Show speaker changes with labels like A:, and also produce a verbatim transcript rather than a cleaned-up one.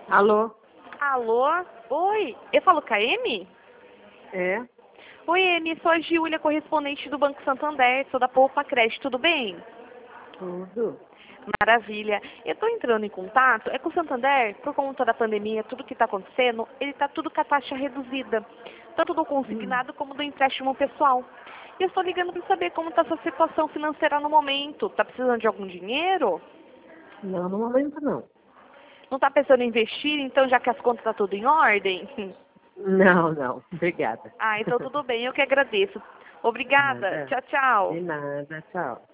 A: Alô?
B: Alô? Oi, eu falo com a Emi?
A: É?
B: Oi, Emi, sou a Giulia, correspondente do Banco Santander, sou da Poupa Crédito, tudo bem?
A: Tudo.
B: Maravilha. Eu estou entrando em contato, é com o Santander, por conta da pandemia, tudo que está acontecendo, ele está tudo com a taxa reduzida, tanto do consignado como do empréstimo pessoal. E eu estou ligando para saber como está a sua situação financeira no momento. Está precisando de algum dinheiro?
A: Não, no momento não.
B: Não está pensando em investir, então, já que as contas estão tudo em ordem?
A: Não, não. Obrigada.
B: Ah, então tudo bem, eu que agradeço. Obrigada.
A: Nada.
B: Tchau, tchau.
A: De nada. Tchau.